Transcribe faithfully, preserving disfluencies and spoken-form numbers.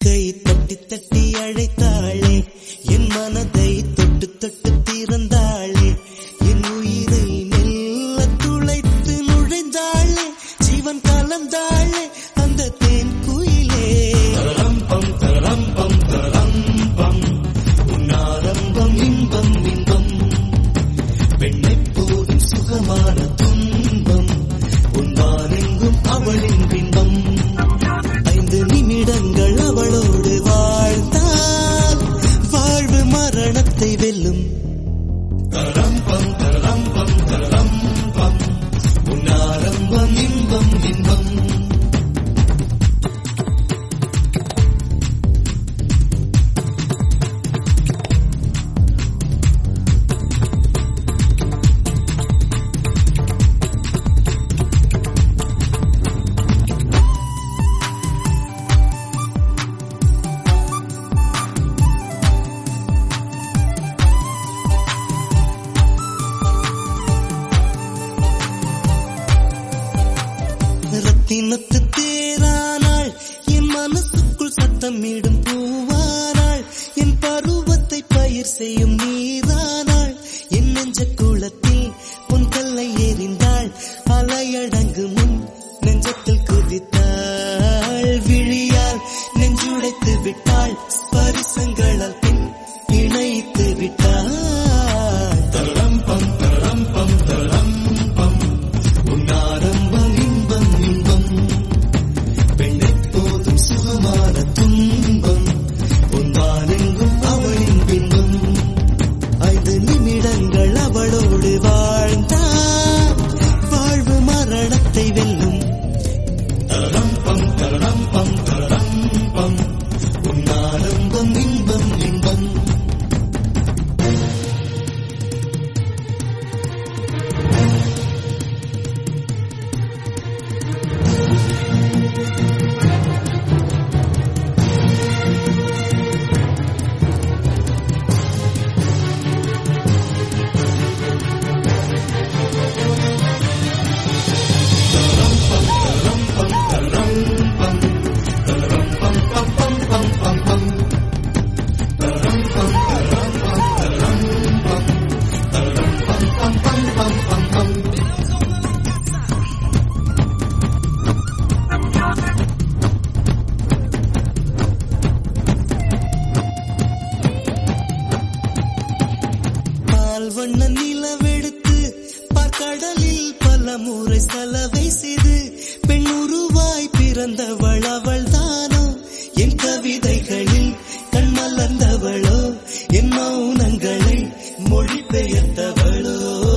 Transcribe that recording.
கை தட்டி தட்டி அழைத்தாளே, என் மனதை தொட்டு தொட்டு திறந்தாளே, என் உயிரை மெல்ல துளைத்து நுழைந்தாளே, ஜீவன் கலந்தாளே அந்த தேன் குயிலே. தரம்பம் தரம்பம் தரம்பம் உன்னாரம்பம் இன்பம் இன்பம், பெண்ணை போதும் சுகமான துன்பம், உன்பானெங்கும் அவளின் பின்பம். ஐந்து நிமிடங்கள் அவளோடு வாழ்ந்தால் வாழ்வு மரணத்தை வெல்லும். தரம்பம் தரம்பம் தரம்பம் உன்னாரம்பம் இன்பம் இன்பம். ரத்தினத்து தேரானாள், என் மனசுக்குள் சத்தமிடும் பூவானாள், என் பருவத்தை பயிர் செய்யும் நீரானாள், என் நெஞ்ச குளத்தில் பொன் கல்லை எறிந்தாள், அலையடங்கு முன் நெஞ்சத்தில் குதித்தாள், விழியால் நெஞ்சுடைத்து விட்டாள், பரிசங்களால் பின் இணைத்து விட்டாள். தரம்பம் தரம்பம் தரம்பம் உன்னாரம்பம் இன்பம் இன்பம், பெண்ணை போதும் சுகமான துன்பம், உன்பானெங்கும் அவளின் பின்பம். ஐந்து நிமிடங்கள் அவளோடு வாழ்ந்தால் வாழ்வு மரணத்தை வெல்லும். தரம்பம் தரம்பம் தரம்பம் உன்னாரம்பம் இன்பம் இன்பம். வண்ண நிலவெடுத்து பார்க்கடலில் பல முறை செலவை செய்து பெண் உருவாய் பிறந்தவள் அவள் தானோ, என் கவிதைகளில் கண்மலர்ந்தவளோ, என் மௌனங்களை மொழி பெயர்த்தவளோ.